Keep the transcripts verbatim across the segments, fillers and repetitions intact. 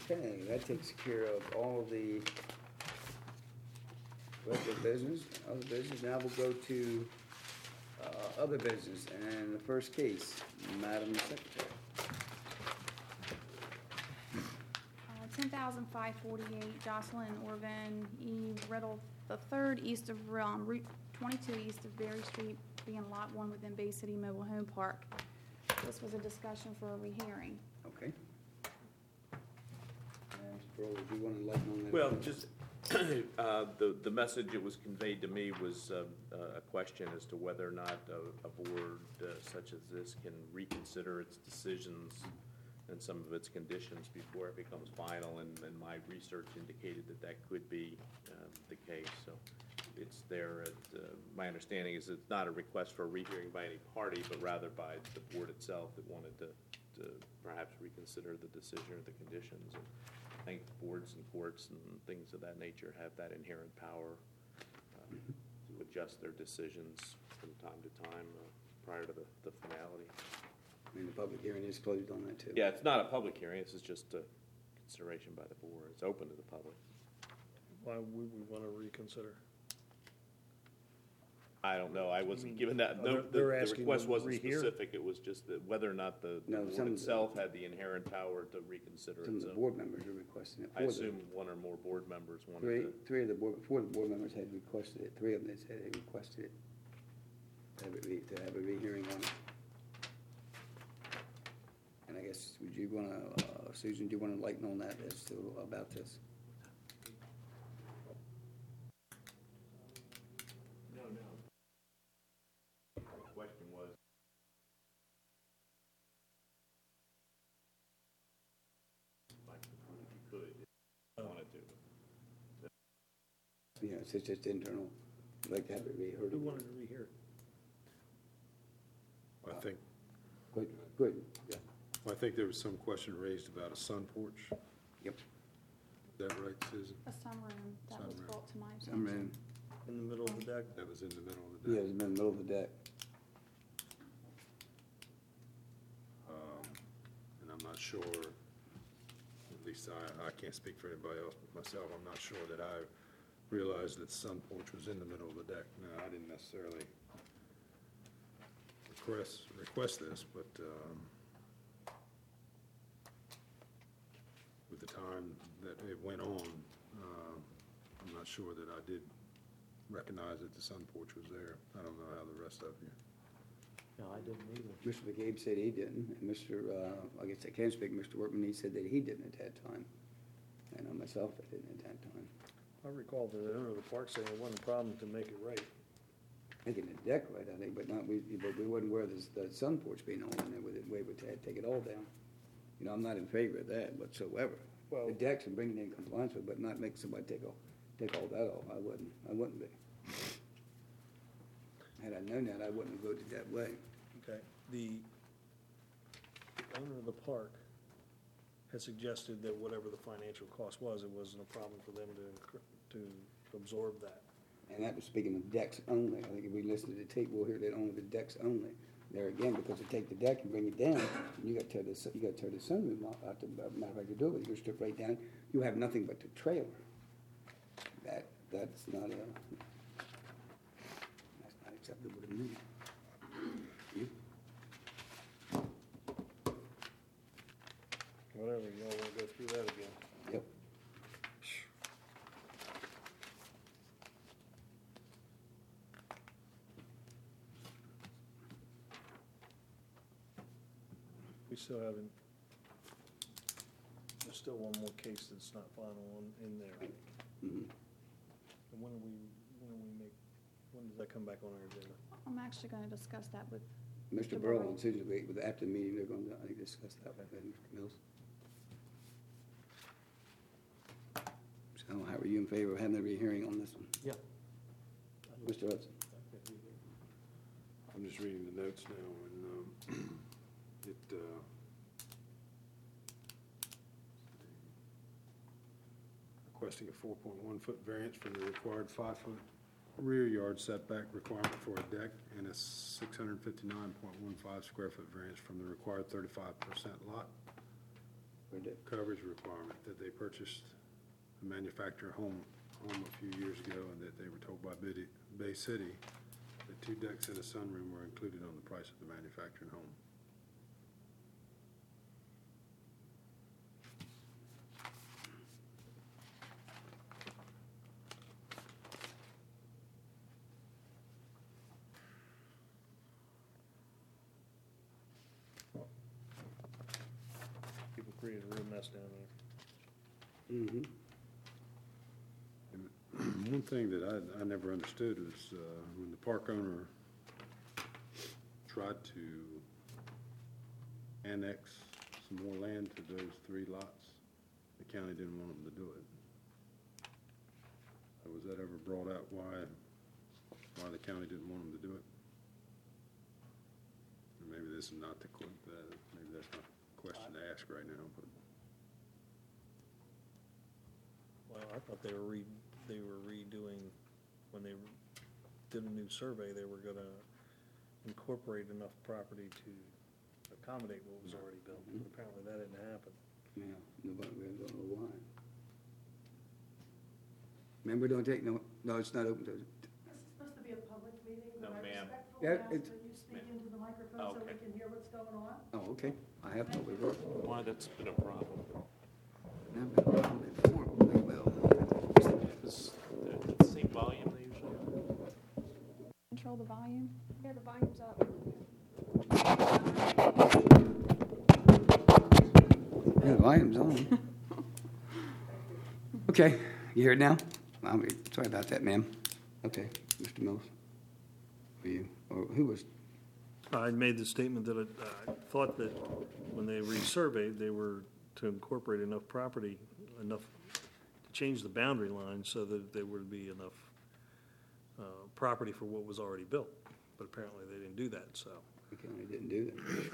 Okay, that takes care of all of the regular business, other business. Now we'll go to uh, other business. And the first case, Madam Secretary. Uh, ten thousand five forty-eight, Jocelyn Orvin, E. Riddle the third, east of um, Route twenty-two, east of Berry Street, being Lot One within Bay City Mobile Home Park. This was a discussion for a rehearing. Okay. And Mister Burrow, would you want to enlighten on that? Well, just uh, the the message that was conveyed to me was um, uh, a question as to whether or not a, a board uh, such as this can reconsider its decisions and some of its conditions before it becomes final, and, and my research indicated that that could be um, the case. So it's there. At, uh, my understanding is it's not a request for a rehearing by any party, but rather by the board itself that wanted to, to perhaps reconsider the decision or the conditions. And I think boards and courts and things of that nature have that inherent power uh, to adjust their decisions from time to time uh, prior to the, the finality. I mean, the public hearing is closed on that, too. Yeah, it's not a public hearing. This is just a consideration by the board. It's open to the public. Why would we want to reconsider? I don't know. I wasn't mean, given that. oh, No, they're- the, they're the asking request to wasn't rehear? specific. It was just that whether or not the, the No, board some- itself had the inherent power to reconsider Some its of the own. board members are requesting it. I for the- assume one or more board members wanted Three, to. three of the board, four of the board members had requested it. Three of them said they requested it. To have it re, to have a rehearing on it. And I guess, would you wanna, uh, Susan, do you wanna enlighten on that as to, about this? No, no. The question was. Like, if you could, if you wanted to. Yeah, it's just internal. I'd like to have it reheard. Who wanted to rehear? I think, Good, good, yeah. I think there was some question raised about a sun porch. Yep. Is that right, Susan? A sunroom that was Sunroom. brought to my Some attention. room. In the middle of the deck? That was in the middle of Yeah, the it's day. in the middle of the deck. Um, And I'm not sure, at least I, I can't speak for anybody else but myself, I'm not sure that I realized that sun porch was in the middle of the deck. No, I didn't necessarily request, request this, but um, with the time that it went on, uh, I'm not sure that I did recognize that the sun porch was there. I don't know how the rest of you. No, I didn't either. Mister McCabe said he didn't, and Mister, uh, I guess I can speak, Mister Workman, he said that he didn't at that time. And I myself, I didn't at that time. I recall the owner of the park saying it wasn't a problem to make it right. Making the deck right, I think, but not, we, but we wouldn't wear this, the sun porch being on, and with it, we would ta- take it all down. You know, I'm not in favor of that whatsoever. Well- The decks and bringing it in compliance with, but not make somebody take all, take all that off, I wouldn't, I wouldn't be. Had I known that, I wouldn't have voted that way. Okay. The the owner of the park had suggested that whatever the financial cost was, it wasn't a problem for them to, incur- to absorb that. And that was speaking of decks only. I think if we listen to the tape, we'll hear that only the decks only. There again, because you take the deck and bring it down, you gotta tear the, su- you gotta tear the sunroom out, out the, matter of fact, you do it, you strip right down, you have nothing but the trailer. That, that's not a, that's not acceptable to me. You? Whatever, y'all wanna go through that again? Yep. We still haven't, there's still one more case that's not final on, in there. Mhm. And when do we, when do we make, when does that come back on our agenda? I'm actually gonna discuss that with, Mister Mister Burrow Burrow. and Susan, we- with- after the meeting, they're going to, I think, discuss that with Mister Mills. So how are you in favor of having a rehearing on this one? Yeah. Mister Hudson? I'm just reading the notes now, and um, it, uh, requesting a four point one foot variance from the required five foot rear yard setback requirement for a deck, and a six hundred fifty-nine point one five square foot variance from the required thirty-five percent lot For the- coverage requirement, that they purchased a manufactured home, home a few years ago, and that they were told by Biddy, Bay City that two decks and a sunroom were included on the price of the manufactured home. People created a real mess down there. Mhm. One thing that I, I never understood was, uh, when the park owner tried to annex some more land to those three lots, the county didn't want them to do it. Uh, Was that ever brought out, why, why the county didn't want them to do it? Maybe this is not the, que- the- maybe that's not the question to ask right now, but. Well, I thought they were re, they were redoing, when they did a new survey, they were gonna incorporate enough property to accommodate what was already built. But apparently that didn't happen. Yeah, nobody really don't know why. Remember, don't take, no, no, it's not open to, This is supposed to be a public meeting, No, but I ma'am. respectfully Yeah, ask it's- that you speak into the microphone so Okay. we can hear what's going on. oh, okay, I have no reverse. Why, that's been a problem. I've been around before, really well. It's the same volume they usually have. Control the volume. Yeah, the volume's up. Yeah, the volume's on. Okay, you hear it now? I'm sorry about that, ma'am. Okay, Mister Mills. Were you, or who was, I made the statement that I, I thought that when they resurveyed, they were to incorporate enough property, enough to change the boundary line so that there would be enough uh, property for what was already built. But apparently they didn't do that, so. the county didn't do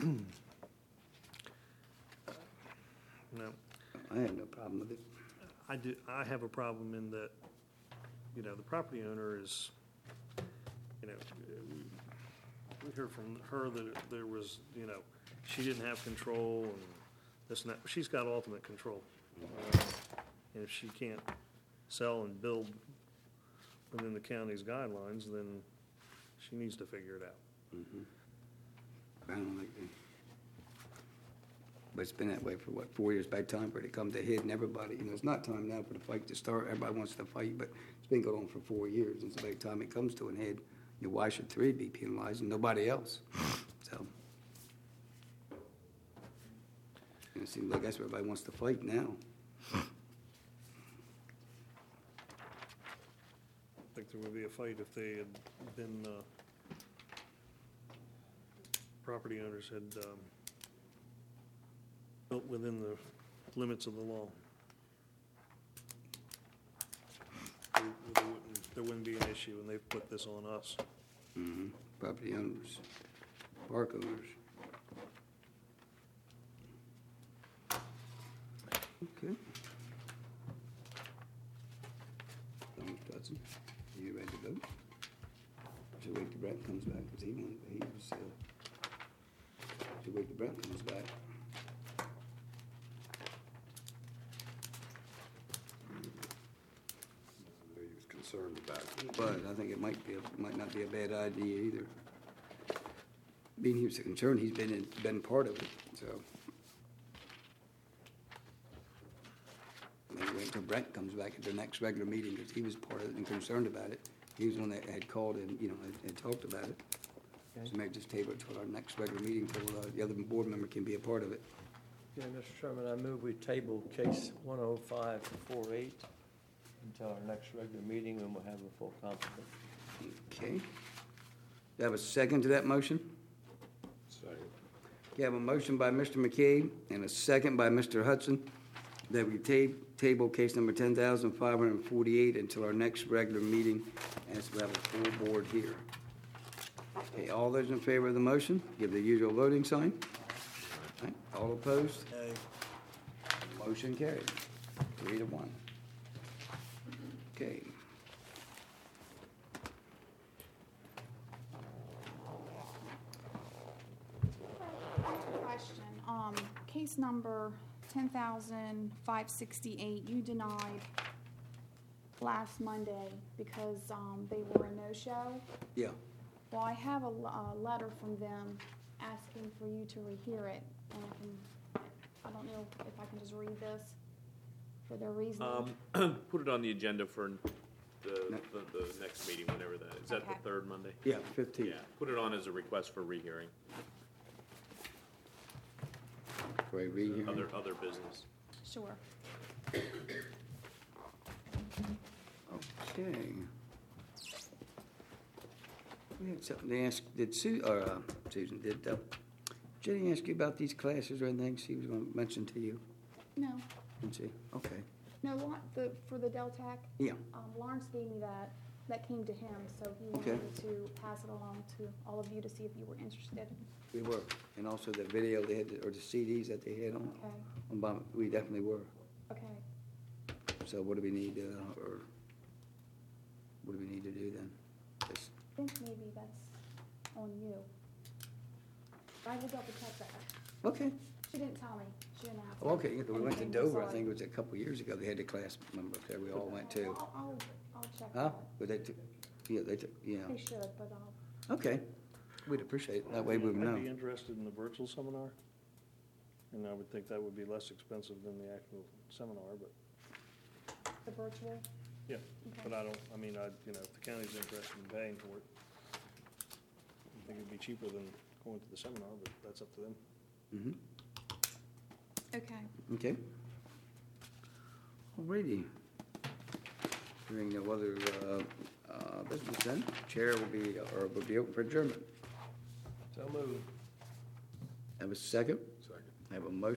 that. No, I had no problem with it. I do, I have a problem in that, you know, the property owner is, you know, we, we heard from her that there was, you know, she didn't have control and this and that. She's got ultimate control. Uh, And if she can't sell and build within the county's guidelines, then she needs to figure it out. I don't like it. But it's been that way for what, four years by the time for it to come to a head and everybody, you know, it's not time now for the fight to start. Everybody wants to fight, but it's been going on for four years. And so by the time it comes to an head, you know, why should three be penalized and nobody else? So. And it seems like that's where everybody wants to fight now. I think there would be a fight if they had been, uh, property owners had, um, built within the limits of the law. There there wouldn't, there wouldn't be an issue, and they've put this on us. Mm-hmm. Property owners, park owners. Okay. Thomas Dodson, are you ready to vote? Should wait till Brent comes back, because he wanted, he was, uh, should wait till Brent comes back. He was concerned about it. But I think it might be, a- might not be a bad idea either. Being he was concerned, he's been, in- been part of it, so. Maybe wait until Brent comes back at the next regular meeting, because he was part of it and concerned about it. He was the one that had called and, you know, had, had talked about it. So maybe just table it till our next regular meeting, till uh, the other board member can be a part of it. Yeah, Mister Chairman, I move we table case one oh five four eight until our next regular meeting, when we'll have a full complement. Okay. Do you have a second to that motion? Second. You have a motion by Mister McKay and a second by Mister Hudson that we ta- table case number ten thousand five hundred forty-eight until our next regular meeting, as we have a full board here. Okay, all those in favor of the motion, give the usual voting sign. All right, all opposed? Motion carried, three to one. Okay. Question, um, case number ten thousand five sixty-eight, you denied last Monday because, um, they were a no-show. Yeah. Well, I have a, l- a letter from them asking for you to rehear it, and I can, I don't know if I can just read this for their reasoning. Um, put it on the agenda for the, Ne- the, the next meeting, whenever that, is that the Okay. third Monday? Yeah, fifteen. Yeah, put it on as a request for rehearing, For a rehearing. other, other business. Sure. Okay. We had something to ask, did Sue, or uh, Susan, did uh, Jenny ask you about these classes or anything she was gonna mention to you? No, Didn't she? Okay. no, Lau- the, for the Deltac, Yeah, um, Lawrence gave me that, that came to him, so he Okay. wanted to pass it along to all of you to see if you were interested. we were. And also the video they had, or the C Ds that they had on, Okay, on Bum- we definitely were. okay. So what do we need, uh, or what do we need to do then? Just- I think maybe that's on you. I will double check that. Okay. She didn't tell me, she didn't ask. Oh, okay, yeah, we went to anything, Dover, I so think it was a couple of years ago, they had the class members there, we all went to. I'll, I'll, I'll check Huh? that. But they took, yeah, they took, yeah, They should, but I'll, okay, we'd appreciate it, that way we would I'd be know. interested in the virtual seminar, and I would think that would be less expensive than the actual seminar, but, the virtual, yeah. Okay. But I don't, I mean, I, you know, if the county's interested in paying for it, I think it'd be cheaper than going to the seminar, but that's up to them. Mhm. okay. Okay. Alrighty. Hearing no other, uh, uh, business then, chair will be, or will be open for adjournment. So moved. Have a second? Second. Have a motion